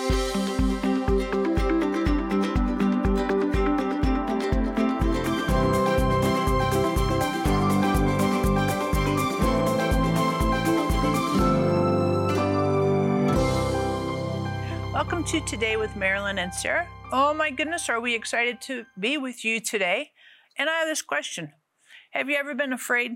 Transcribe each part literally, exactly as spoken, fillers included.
Welcome to Today with Marilyn and Sarah. Oh my goodness, are we excited to be with you today? And I have this question. Have you ever been afraid?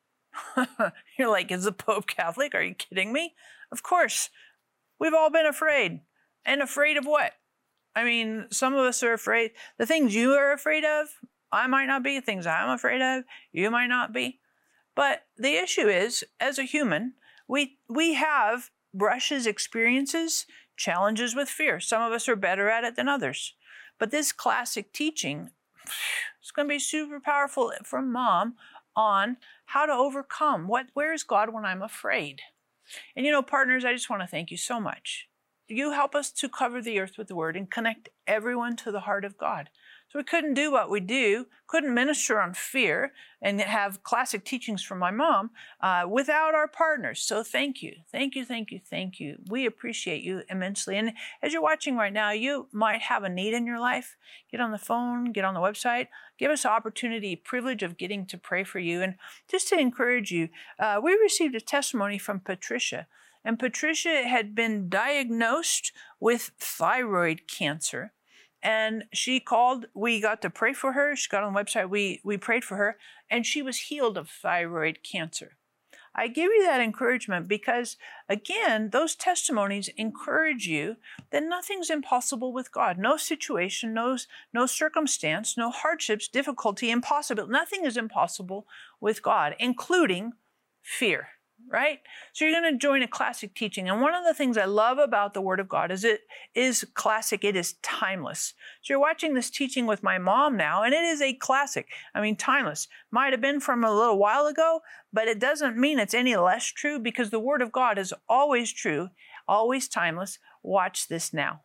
You're like, is the Pope Catholic? Are you kidding me? Of course. We've all been afraid. And afraid of what? I mean, some of us are afraid. The things you are afraid of, I might not be. Things I'm afraid of, you might not be. But the issue is, as a human, we we have brushes, experiences, challenges with fear. Some of us are better at it than others. But this classic teaching, it's going to be super powerful from Mom on how to overcome. What, where is God when I'm afraid? And you know, partners, I just want to thank you so much. You help us to cover the earth with the word and connect everyone to the heart of God. So we couldn't do what we do, couldn't minister on fear and have classic teachings from my mom uh, without our partners. So thank you, thank you, thank you, thank you. We appreciate you immensely. And as you're watching right now, you might have a need in your life. Get on the phone, get on the website, give us the opportunity, privilege of getting to pray for you. And just to encourage you, uh, we received a testimony from Patricia. And Patricia had been diagnosed with thyroid cancer. And she called, we got to pray for her. She got on the website, we, we prayed for her, and she was healed of thyroid cancer. I give you that encouragement because, again, those testimonies encourage you that nothing's impossible with God. No situation, no, no circumstance, no hardships, difficulty, impossibility. Nothing is impossible with God, including fear. Right? So you're going to join a classic teaching. And one of the things I love about the Word of God is it is classic. It is timeless. So you're watching this teaching with my mom now, and it is a classic. I mean, timeless. Might have been from a little while ago, but it doesn't mean it's any less true because the Word of God is always true, always timeless. Watch this now.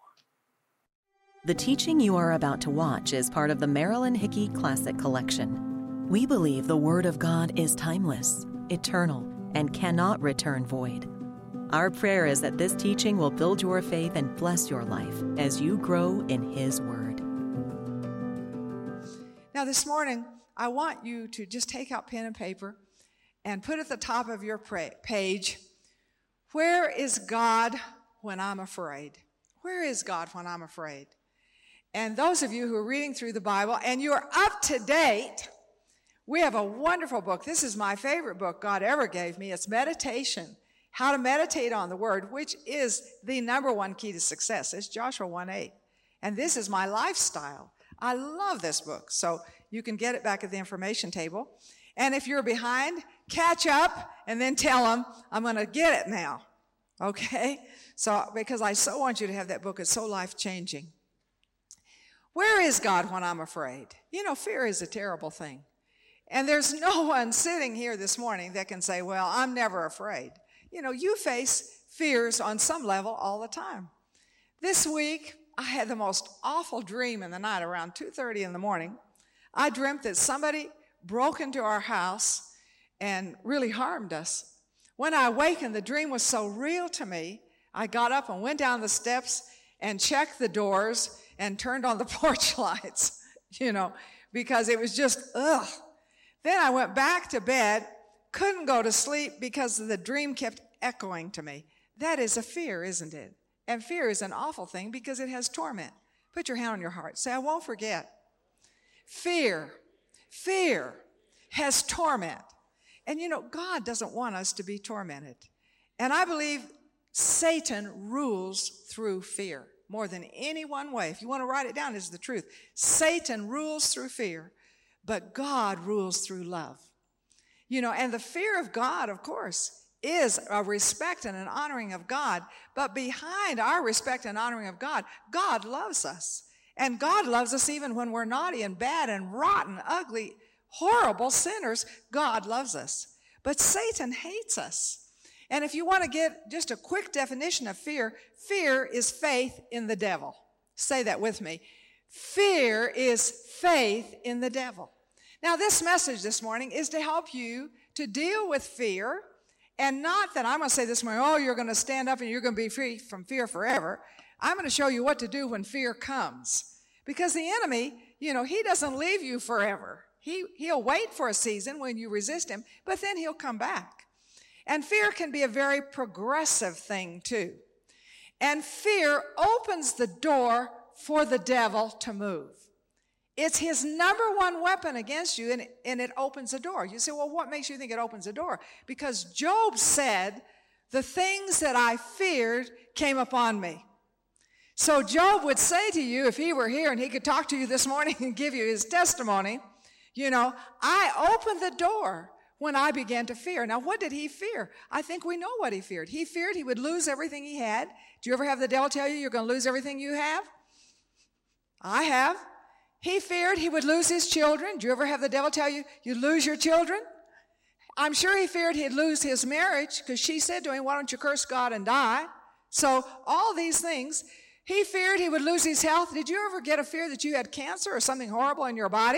The teaching you are about to watch is part of the Marilyn Hickey Classic Collection. We believe the Word of God is timeless, eternal, and cannot return void. Our prayer is that this teaching will build your faith and bless your life as you grow in His Word. Now this morning, I want you to just take out pen and paper and put at the top of your page, where is God when I'm afraid? Where is God when I'm afraid? And those of you who are reading through the Bible and you're up to date, we have a wonderful book. This is my favorite book God ever gave me. It's Meditation, How to Meditate on the Word, which is the number one key to success. It's Joshua one eight. And this is my lifestyle. I love this book. So you can get it back at the information table. And if you're behind, catch up and then tell them, I'm going to get it now. Okay? So, because I so want you to have that book. It's so life-changing. Where is God when I'm afraid? You know, fear is a terrible thing. And there's no one sitting here this morning that can say, well, I'm never afraid. You know, you face fears on some level all the time. This week, I had the most awful dream in the night around two thirty in the morning. I dreamt that somebody broke into our house and really harmed us. When I awakened, the dream was so real to me, I got up and went down the steps and checked the doors and turned on the porch lights, you know, because it was just, ugh. Then I went back to bed, couldn't go to sleep because the dream kept echoing to me. That is a fear, isn't it? And fear is an awful thing because it has torment. Put your hand on your heart. Say, I won't forget. Fear, fear has torment. And you know, God doesn't want us to be tormented. And I believe Satan rules through fear more than any one way. If you want to write it down, it's the truth. Satan rules through fear. But God rules through love. You know, and the fear of God, of course, is a respect and an honoring of God. But behind our respect and honoring of God, God loves us. And God loves us even when we're naughty and bad and rotten, ugly, horrible sinners. God loves us. But Satan hates us. And if you want to get just a quick definition of fear, fear is faith in the devil. Say that with me. Fear is faith in the devil. Now, this message this morning is to help you to deal with fear And not that I'm going to say this morning, oh, you're going to stand up and you're going to be free from fear forever. I'm going to show you what to do when fear comes. Because the enemy, you know, he doesn't leave you forever. He, he'll wait for a season when you resist him, but then he'll come back. And fear can be a very progressive thing too. And fear opens the door for the devil to move. It's his number one weapon against you, and it, and it opens a door. You say, well, what makes you think it opens a door? Because Job said, the things that I feared came upon me. So Job would say to you, if he were here and he could talk to you this morning and give you his testimony, you know, I opened the door when I began to fear. Now, what did he fear? I think we know what he feared. He feared he would lose everything he had. Do you ever have the devil tell you you're going to lose everything you have? I have. He feared he would lose his children. Do you ever have the devil tell you you lose your children? I'm sure he feared he'd lose his marriage because she said to him, why don't you curse God and die? So all these things. He feared he would lose his health. Did you ever get a fear that you had cancer or something horrible in your body?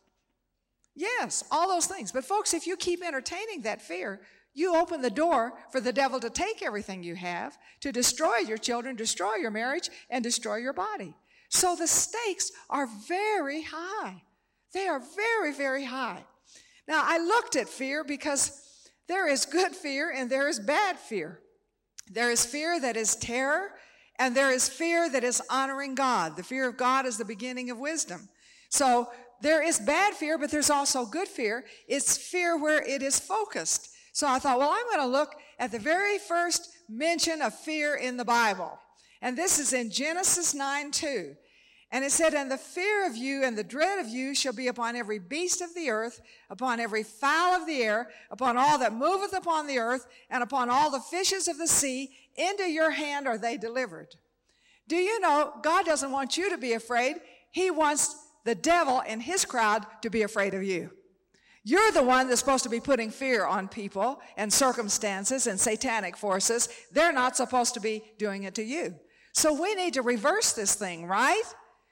Yes, all those things. But folks, if you keep entertaining that fear, you open the door for the devil to take everything you have, to destroy your children, destroy your marriage, and destroy your body. So the stakes are very high. They are very, very high. Now, I looked at fear because there is good fear and there is bad fear. There is fear that is terror, and there is fear that is honoring God. The fear of God is the beginning of wisdom. So there is bad fear, but there's also good fear. It's fear where it is focused. So I thought, well, I'm going to look at the very first mention of fear in the Bible. And this is in Genesis nine two. And it said, and the fear of you and the dread of you shall be upon every beast of the earth, upon every fowl of the air, upon all that moveth upon the earth, and upon all the fishes of the sea. Into your hand are they delivered. Do you know, God doesn't want you to be afraid. He wants the devil and his crowd to be afraid of you. You're the one that's supposed to be putting fear on people and circumstances and satanic forces. They're not supposed to be doing it to you. So we need to reverse this thing, right?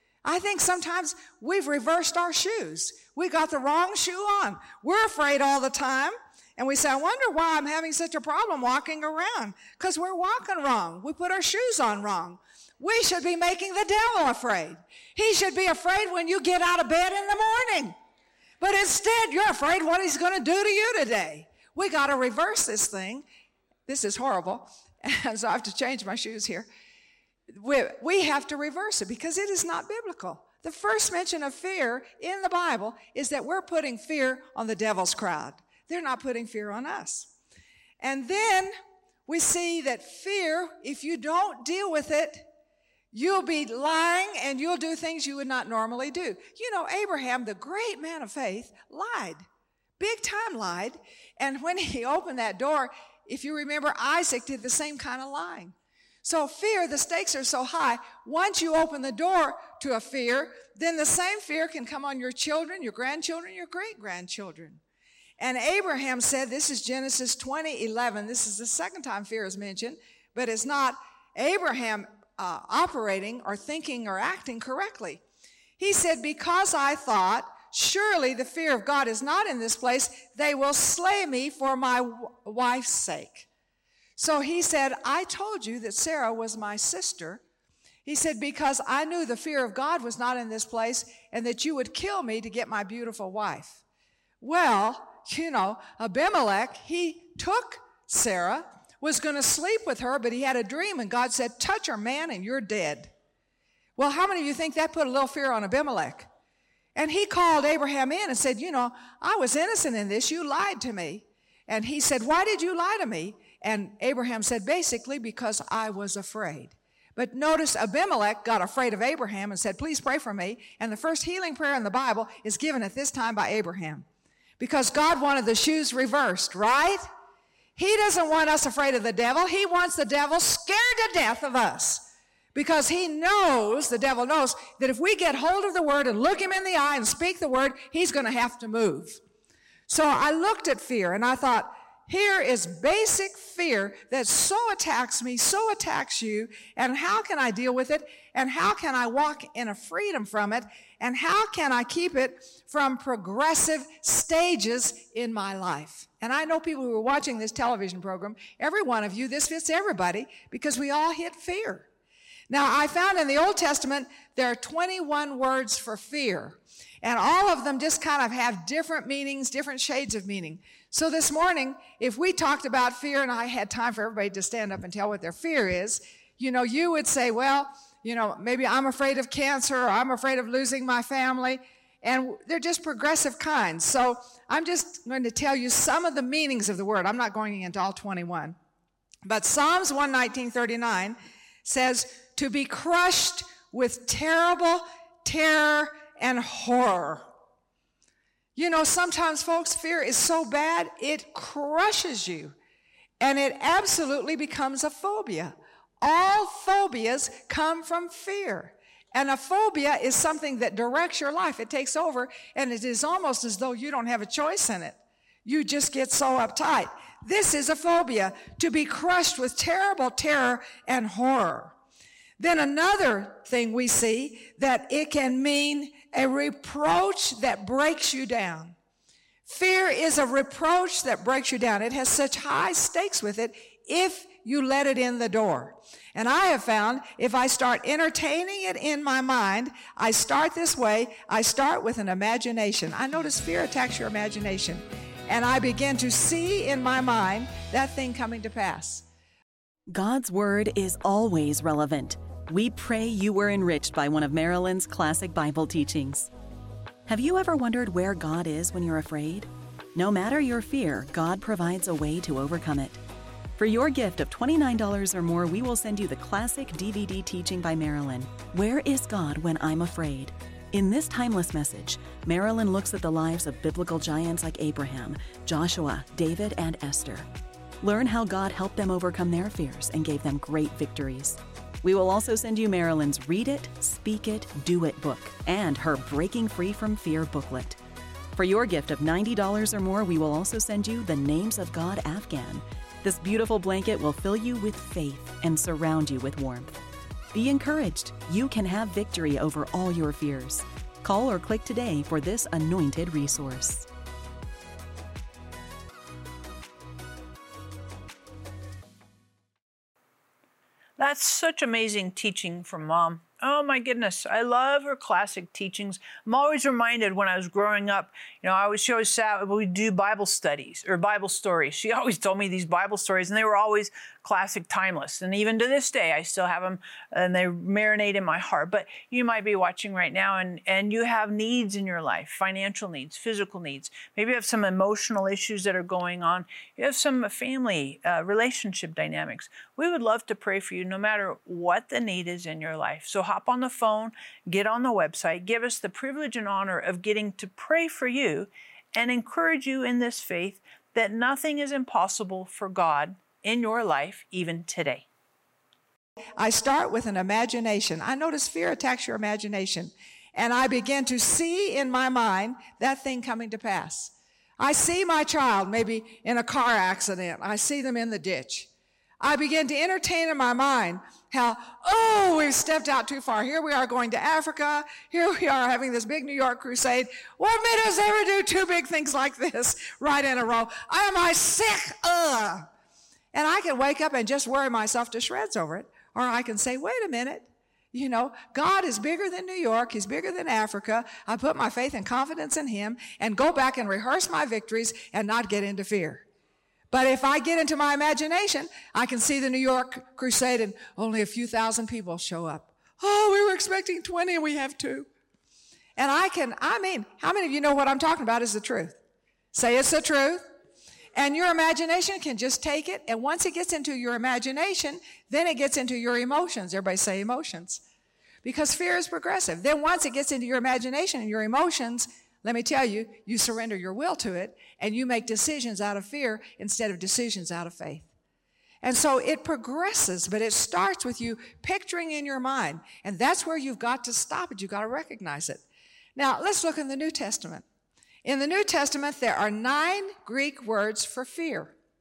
I think sometimes we've reversed our shoes. We got the wrong shoe on. We're afraid all the time. And we say, I wonder why I'm having such a problem walking around. Because we're walking wrong. We put our shoes on wrong. We should be making the devil afraid. He should be afraid when you get out of bed in the morning. But instead, you're afraid what he's going to do to you today. We got to reverse this thing. This is horrible. And so I have to change my shoes here. We, we have to reverse it because it is not biblical. The first mention of fear in the Bible is that we're putting fear on the devil's crowd. They're not putting fear on us. And then we see that fear, if you don't deal with it, you'll be lying and you'll do things you would not normally do. You know, Abraham, the great man of faith, lied. Big time lied. And when he opened that door, if you remember, Isaac did the same kind of lying. So fear, the stakes are so high. Once you open the door to a fear, then the same fear can come on your children, your grandchildren, your great-grandchildren. And Abraham said, this is Genesis twenty eleven. This is the second time fear is mentioned, but it's not Abraham uh, operating or thinking or acting correctly. He said, because I thought, surely the fear of God is not in this place, they will slay me for my w- wife's sake. So he said, I told you that Sarah was my sister. He said, because I knew the fear of God was not in this place and that you would kill me to get my beautiful wife. Well, you know, Abimelech, he took Sarah, was going to sleep with her, but he had a dream and God said, touch her, man, and you're dead. Well, how many of you think that put a little fear on Abimelech? And he called Abraham in and said, you know, I was innocent in this. You lied to me. And he said, why did you lie to me? And Abraham said, basically, because I was afraid. But notice Abimelech got afraid of Abraham and said, please pray for me. And the first healing prayer in the Bible is given at this time by Abraham. Because God wanted the shoes reversed, right? He doesn't want us afraid of the devil. He wants the devil scared to death of us. Because he knows, the devil knows, that if we get hold of the word and look him in the eye and speak the word, he's going to have to move. So I looked at fear and I thought, Here is basic fear that so attacks me, so attacks you, and how can I deal with it? And how can I walk in a freedom from it? And how can I keep it from progressive stages in my life? And I know people who are watching this television program, every one of you, this fits everybody because we all hit fear. Now, I found in the Old Testament, there are twenty-one words for fear. And all of them just kind of have different meanings, different shades of meaning. So this morning, if we talked about fear and I had time for everybody to stand up and tell what their fear is, you know, you would say, well, you know, maybe I'm afraid of cancer or I'm afraid of losing my family. And they're just progressive kinds. So I'm just going to tell you some of the meanings of the word. I'm not going into all twenty-one. But Psalms one nineteen thirty-nine says, to be crushed with terrible terror and horror. You know, sometimes, folks, fear is so bad, it crushes you. And it absolutely becomes a phobia. All phobias come from fear. And a phobia is something that directs your life. It takes over, and it is almost as though you don't have a choice in it. You just get so uptight. This is a phobia, to be crushed with terrible terror and horror. Then another thing we see, that it can mean a reproach that breaks you down. Fear is a reproach that breaks you down. It has such high stakes with it if you let it in the door. And I have found if I start entertaining it in my mind, I start this way, I start with an imagination. I notice fear attacks your imagination. And I begin to see in my mind that thing coming to pass. God's Word is always relevant. We pray you were enriched by one of Marilyn's classic Bible teachings. Have you ever wondered where God is when you're afraid? No matter your fear, God provides a way to overcome it. For your gift of twenty-nine dollars or more, we will send you the classic D V D teaching by Marilyn, Where is God When I'm Afraid? In this timeless message, Marilyn looks at the lives of biblical giants like Abraham, Joshua, David, and Esther. Learn how God helped them overcome their fears and gave them great victories. We will also send you Marilyn's Read It, Speak It, Do It book and her Breaking Free from Fear booklet. For your gift of ninety dollars or more, we will also send you the Names of God Afghan. This beautiful blanket will fill you with faith and surround you with warmth. Be encouraged. You can have victory over all your fears. Call or click today for this anointed resource. That's such amazing teaching from Mom. Oh my goodness, I love her classic teachings. I'm always reminded when I was growing up, you know, I was, she always sat, we'd do Bible studies or Bible stories. She always told me these Bible stories and they were always classic, timeless. And even to this day, I still have them and they marinate in my heart. But you might be watching right now and, and you have needs in your life, financial needs, physical needs. Maybe you have some emotional issues that are going on. You have some family uh, relationship dynamics. We would love to pray for you no matter what the need is in your life. So hop on the phone, get on the website, give us the privilege and honor of getting to pray for you and encourage you in this faith that nothing is impossible for God in your life, even today. I start with an imagination. I notice fear attacks your imagination. And I begin to see in my mind that thing coming to pass. I see my child maybe in a car accident. I see them in the ditch. I begin to entertain in my mind how, oh, we've stepped out too far. Here we are going to Africa. Here we are having this big New York crusade. What made us ever do two big things like this right in a row? Am I sick? Ugh. And I can wake up and just worry myself to shreds over it. Or I can say, wait a minute. You know, God is bigger than New York. He's bigger than Africa. I put my faith and confidence in him and go back and rehearse my victories and not get into fear. But if I get into my imagination, I can see the New York crusade and only a few thousand people show up. Oh, we were expecting twenty and we have two. And I can, I mean, how many of you know what I'm talking about is the truth? Say it's the truth. And your imagination can just take it. And once it gets into your imagination, then it gets into your emotions. Everybody say emotions. Because fear is progressive. Then once it gets into your imagination and your emotions, let me tell you, you surrender your will to it and you make decisions out of fear instead of decisions out of faith. And so it progresses, but it starts with you picturing in your mind. And that's where you've got to stop it. You've got to recognize it. Now, let's look in the New Testament. In the New Testament, there are nine Greek words for fear.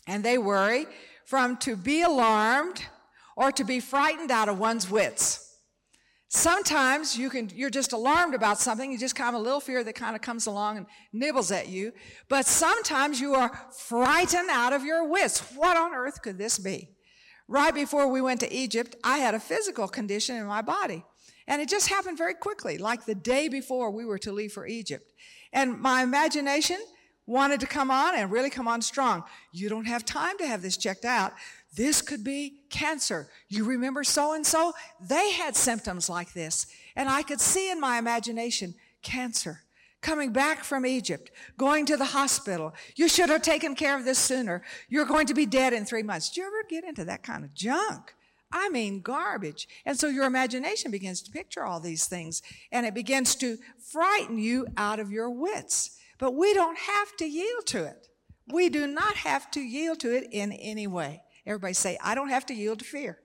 And they worry from to be alarmed or to be frightened out of one's wits. Sometimes you can, you're just alarmed about something. You just kind of a little fear that kind of comes along and nibbles at you. But sometimes you are frightened out of your wits. What on earth could this be? Right before we went to Egypt, I had a physical condition in my body. And it just happened very quickly, like the day before we were to leave for Egypt. And my imagination wanted to come on and really come on strong. You don't have time to have this checked out. This could be cancer. You remember so-and-so? They had symptoms like this. And I could see in my imagination, cancer, coming back from Egypt, going to the hospital. You should have taken care of this sooner. You're going to be dead in three months. Do you ever get into that kind of junk? I mean, garbage. And so your imagination begins to picture all these things, and it begins to frighten you out of your wits. But we don't have to yield to it. We do not have to yield to it in any way. Everybody say, I don't have to yield to fear.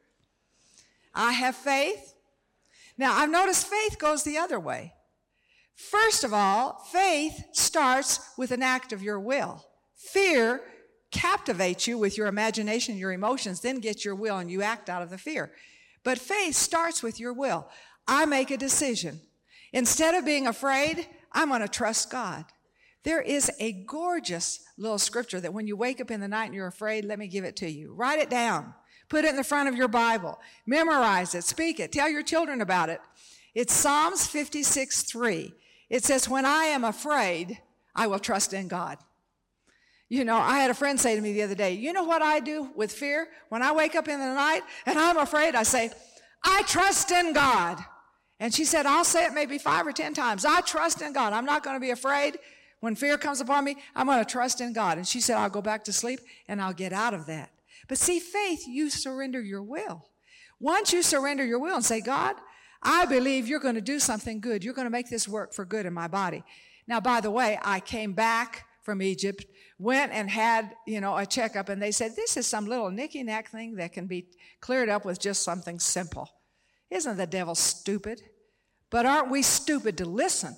I have faith. Now, I've noticed faith goes the other way. First of all, faith starts with an act of your will. Fear captivates you with your imagination, your emotions, then gets your will and you act out of the fear. But faith starts with your will. I make a decision. Instead of being afraid, I'm going to trust God. There is a gorgeous little scripture that when you wake up in the night and you're afraid, let me give it to you. Write it down. Put it in the front of your Bible. Memorize it. Speak it. Tell your children about it. It's Psalms fifty-six three. It says, when I am afraid, I will trust in God. You know, I had a friend say to me the other day, you know what I do with fear? When I wake up in the night and I'm afraid, I say, I trust in God. And she said, I'll say it maybe five or ten times. I trust in God. I'm not going to be afraid. When fear comes upon me, I'm going to trust in God. And she said, I'll go back to sleep and I'll get out of that. But see, faith, you surrender your will. Once you surrender your will and say, God, I believe you're going to do something good. You're going to make this work for good in my body. Now, by the way, I came back from Egypt, went and had, you know, a checkup, and they said, this is some little nicky-nack thing that can be cleared up with just something simple. Isn't the devil stupid? But aren't we stupid to listen?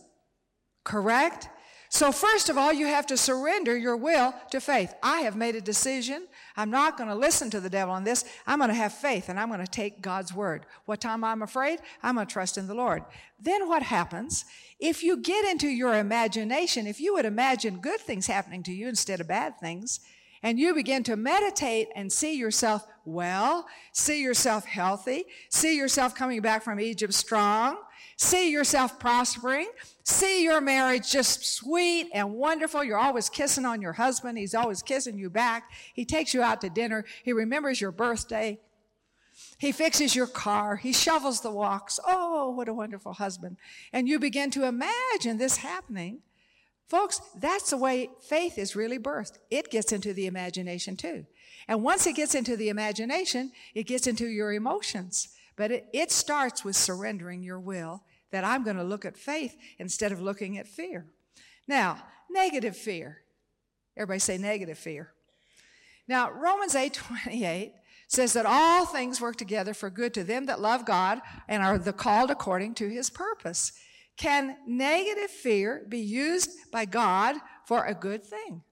Correct? So first of all, you have to surrender your will to faith. I have made a decision. I'm not going to listen to the devil on this. I'm going to have faith, and I'm going to take God's word. What time I'm afraid, I'm going to trust in the Lord. Then what happens? If you get into your imagination, if you would imagine good things happening to you instead of bad things, and you begin to meditate and see yourself well, see yourself healthy, see yourself coming back from Egypt strong, see yourself prospering, see your marriage just sweet and wonderful. You're always kissing on your husband. He's always kissing you back. He takes you out to dinner. He remembers your birthday. He fixes your car. He shovels the walks. Oh, what a wonderful husband. And you begin to imagine this happening. Folks, that's the way faith is really birthed. It gets into the imagination too. And once it gets into the imagination, it gets into your emotions. But it, it starts with surrendering your will, that I'm going to look at faith instead of looking at fear. Now, negative fear. Everybody say negative fear. Now, Romans eight twenty-eight says that all things work together for good to them that love God and are the called according to his purpose. Can negative fear be used by God for a good thing?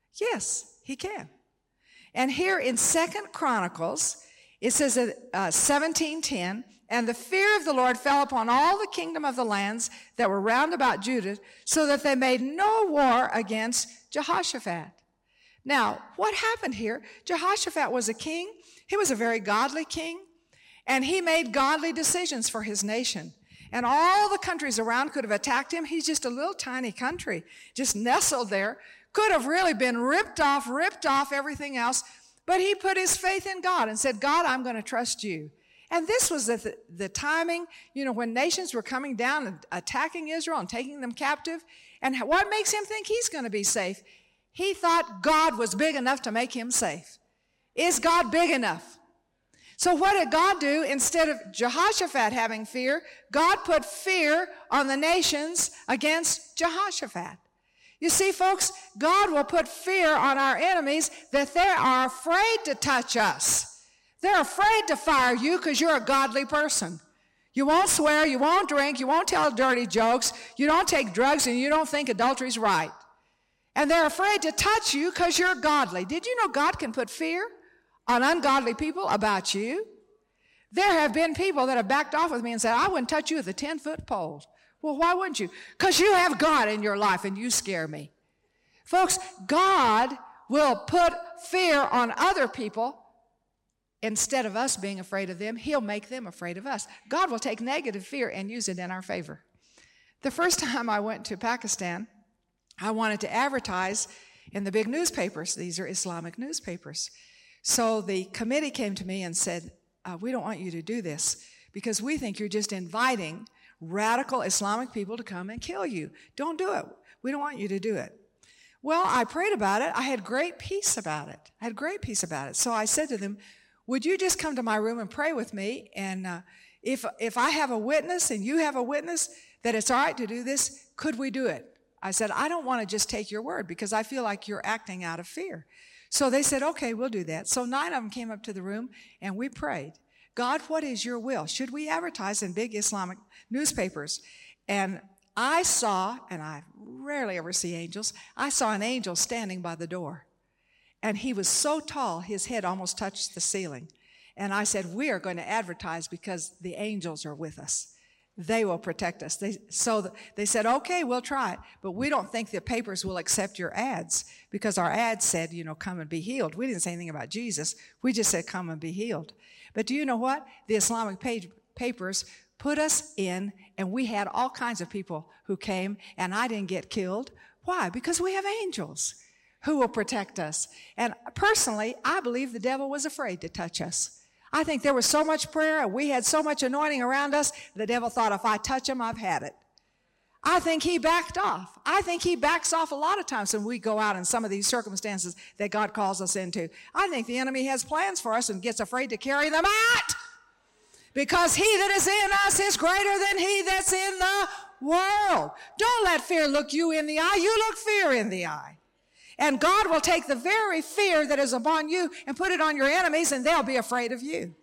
Yes, he can. And here in Second Chronicles, it says that uh, seventeen ten, and the fear of the Lord fell upon all the kingdom of the lands that were round about Judah, so that they made no war against Jehoshaphat. Now, what happened here? Jehoshaphat was a king. He was a very godly king, and he made godly decisions for his nation. And all the countries around could have attacked him. He's just a little tiny country, just nestled there. Could have really been ripped off, ripped off everything else. But he put his faith in God and said, God, I'm going to trust you. And this was the, the timing, you know, when nations were coming down and attacking Israel and taking them captive. And what makes him think he's going to be safe? He thought God was big enough to make him safe. Is God big enough? So what did God do? Instead of Jehoshaphat having fear, God put fear on the nations against Jehoshaphat. You see, folks, God will put fear on our enemies that they are afraid to touch us. They're afraid to fire you because you're a godly person. You won't swear, you won't drink, you won't tell dirty jokes, you don't take drugs, and you don't think adultery's right. And they're afraid to touch you because you're godly. Did you know God can put fear on ungodly people about you? There have been people that have backed off with me and said, I wouldn't touch you with a ten-foot pole. Well, why wouldn't you? Because you have God in your life and you scare me. Folks, God will put fear on other people. Instead of us being afraid of them, he'll make them afraid of us. God will take negative fear and use it in our favor. The first time I went to Pakistan, I wanted to advertise in the big newspapers. These are Islamic newspapers. So the committee came to me and said, uh, we don't want you to do this because we think you're just inviting radical Islamic people to come and kill you. Don't do it. We don't want you to do it. Well, I prayed about it. I had great peace about it. I had great peace about it. So I said to them, would you just come to my room and pray with me? And uh, if if I have a witness and you have a witness that it's all right to do this, could we do it? I said, I don't want to just take your word because I feel like you're acting out of fear. So they said, okay, we'll do that. So nine of them came up to the room and we prayed. God, what is your will? Should we advertise in big Islamic newspapers? And I saw, and I rarely ever see angels, I saw an angel standing by the door. And he was so tall, his head almost touched the ceiling. And I said, we are going to advertise because the angels are with us. They will protect us. They, so the, they said, okay, we'll try it. But we don't think the papers will accept your ads because our ads said, you know, come and be healed. We didn't say anything about Jesus. We just said, come and be healed. But do you know what? The Islamic page, papers put us in, and we had all kinds of people who came, and I didn't get killed. Why? Because we have angels who will protect us. And personally, I believe the devil was afraid to touch us. I think there was so much prayer and we had so much anointing around us, the devil thought, if I touch him, I've had it. I think he backed off. I think he backs off a lot of times when we go out in some of these circumstances that God calls us into. I think the enemy has plans for us and gets afraid to carry them out. Because he that is in us is greater than he that's in the world. Don't let fear look you in the eye. You look fear in the eye. And God will take the very fear that is upon you and put it on your enemies, and they'll be afraid of you.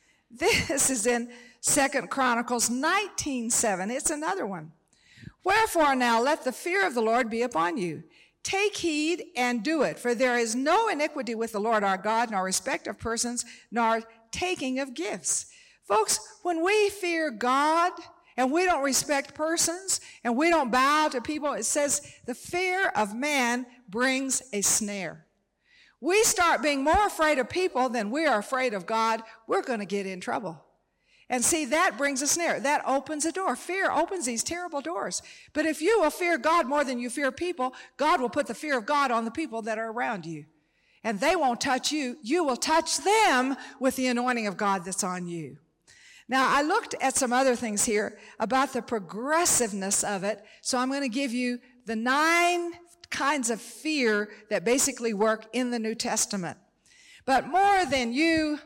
This is in Second Chronicles nineteen seven. It's another one. Wherefore now let the fear of the Lord be upon you. Take heed and do it, for there is no iniquity with the Lord our God, nor respect of persons, nor taking of gifts. Folks, when we fear God, and we don't respect persons, and we don't bow to people, it says the fear of man brings a snare. We start being more afraid of people than we are afraid of God, we're going to get in trouble. And see, that brings a snare. That opens a door. Fear opens these terrible doors. But if you will fear God more than you fear people, God will put the fear of God on the people that are around you. And they won't touch you. You will touch them with the anointing of God that's on you. Now, I looked at some other things here about the progressiveness of it, so I'm going to give you the nine kinds of fear that basically work in the New Testament. But more than you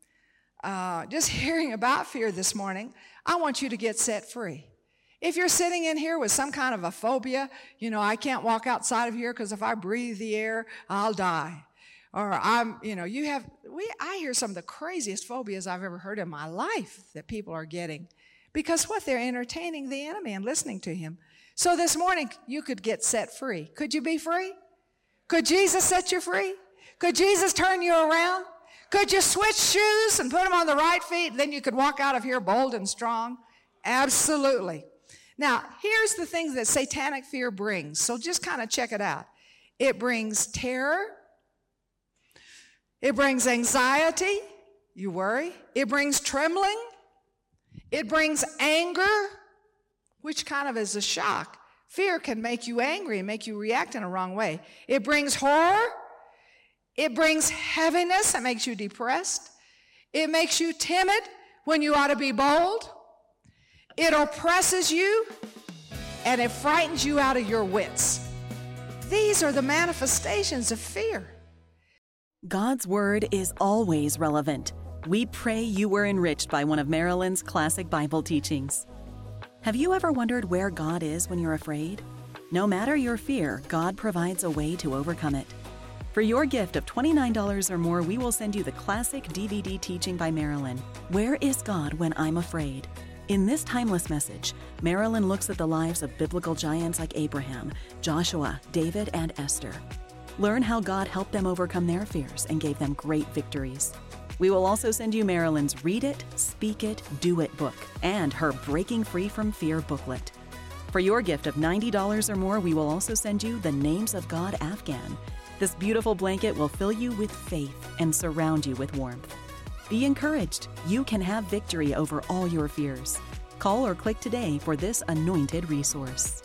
uh, just hearing about fear this morning, I want you to get set free. If you're sitting in here with some kind of a phobia, you know, I can't walk outside of here because if I breathe the air, I'll die. Or I'm, you know, you have, we, I hear some of the craziest phobias I've ever heard in my life that people are getting. Because what? They're entertaining the enemy and listening to him. So this morning, you could get set free. Could you be free? Could Jesus set you free? Could Jesus turn you around? Could you switch shoes and put them on the right feet? Then you could walk out of here bold and strong? Absolutely. Now, here's the things that satanic fear brings. So just kind of check it out. It brings terror. It brings anxiety. You worry. It brings trembling. It brings anger, which kind of is a shock. Fear can make you angry and make you react in a wrong way. It brings horror. It brings heaviness. It makes you depressed. It makes you timid when you ought to be bold. It oppresses you, and it frightens you out of your wits. These are the manifestations of fear. God's Word is always relevant. We pray you were enriched by one of Marilyn's classic Bible teachings. Have you ever wondered where God is when you're afraid? No matter your fear, God provides a way to overcome it. For your gift of twenty-nine dollars or more, we will send you the classic D V D teaching by Marilyn, Where is God When I'm Afraid? In this timeless message, Marilyn looks at the lives of biblical giants like Abraham, Joshua, David, and Esther. Learn how God helped them overcome their fears and gave them great victories. We will also send you Marilyn's Read It, Speak It, Do It book and her Breaking Free from Fear booklet. For your gift of ninety dollars or more, we will also send you the Names of God Afghan. This beautiful blanket will fill you with faith and surround you with warmth. Be encouraged. You can have victory over all your fears. Call or click today for this anointed resource.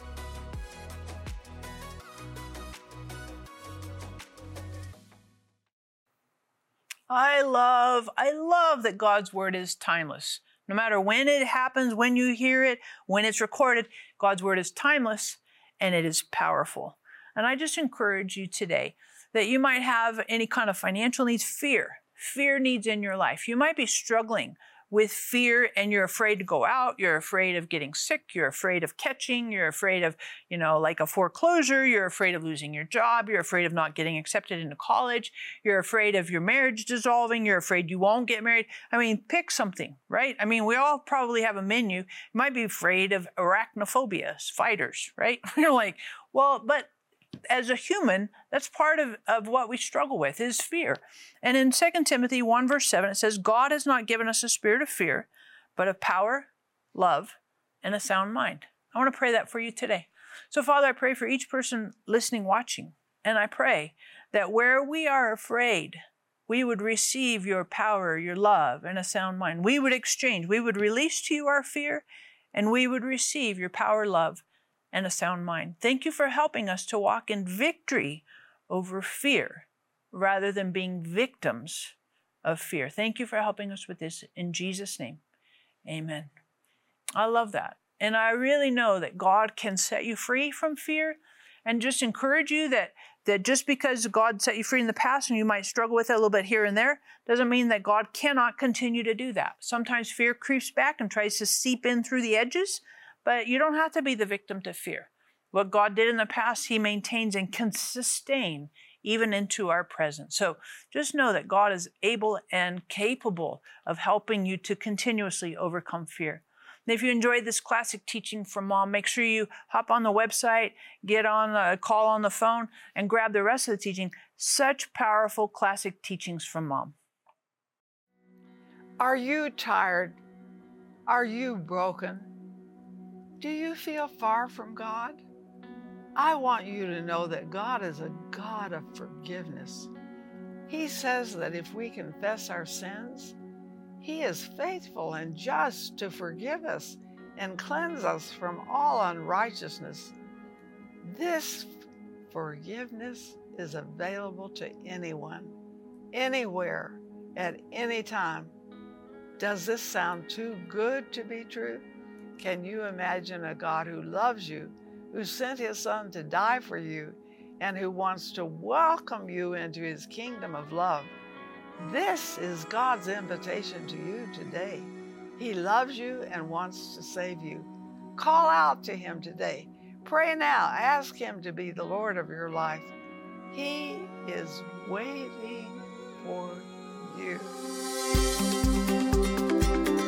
I love, I love that God's word is timeless. No matter when it happens, when you hear it, when it's recorded, God's word is timeless and it is powerful. And I just encourage you today that you might have any kind of financial needs, fear, fear needs in your life. You might be struggling with fear and you're afraid to go out. You're afraid of getting sick. You're afraid of catching. You're afraid of, you know, like a foreclosure. You're afraid of losing your job. You're afraid of not getting accepted into college. You're afraid of your marriage dissolving. You're afraid you won't get married. I mean, pick something, right? I mean, we all probably have a menu. You might be afraid of arachnophobia, spiders, right? You're like, well, but as a human, that's part of, of what we struggle with is fear. And in Second Timothy one verse seven, it says, God has not given us a spirit of fear, but of power, love, and a sound mind. I want to pray that for you today. So Father, I pray for each person listening, watching, and I pray that where we are afraid, we would receive your power, your love, and a sound mind. We would exchange, we would release to you our fear, and we would receive your power, love, and a sound mind. Thank you for helping us to walk in victory over fear rather than being victims of fear. Thank you for helping us with this in Jesus' name. Amen. I love that. And I really know that God can set you free from fear and just encourage you that, that just because God set you free in the past and you might struggle with it a little bit here and there, doesn't mean that God cannot continue to do that. Sometimes fear creeps back and tries to seep in through the edges, but you don't have to be the victim to fear. What God did in the past, he maintains and can sustain even into our present. So just know that God is able and capable of helping you to continuously overcome fear. And if you enjoyed this classic teaching from Mom, make sure you hop on the website, get on a call on the phone, and grab the rest of the teaching. Such powerful classic teachings from Mom. Are you tired? Are you broken? Do you feel far from God? I want you to know that God is a God of forgiveness. He says that if we confess our sins, He is faithful and just to forgive us and cleanse us from all unrighteousness. This forgiveness is available to anyone, anywhere, at any time. Does this sound too good to be true? Can you imagine a God who loves you, who sent His Son to die for you, and who wants to welcome you into His kingdom of love? This is God's invitation to you today. He loves you and wants to save you. Call out to Him today. Pray now. Ask Him to be the Lord of your life. He is waiting for you.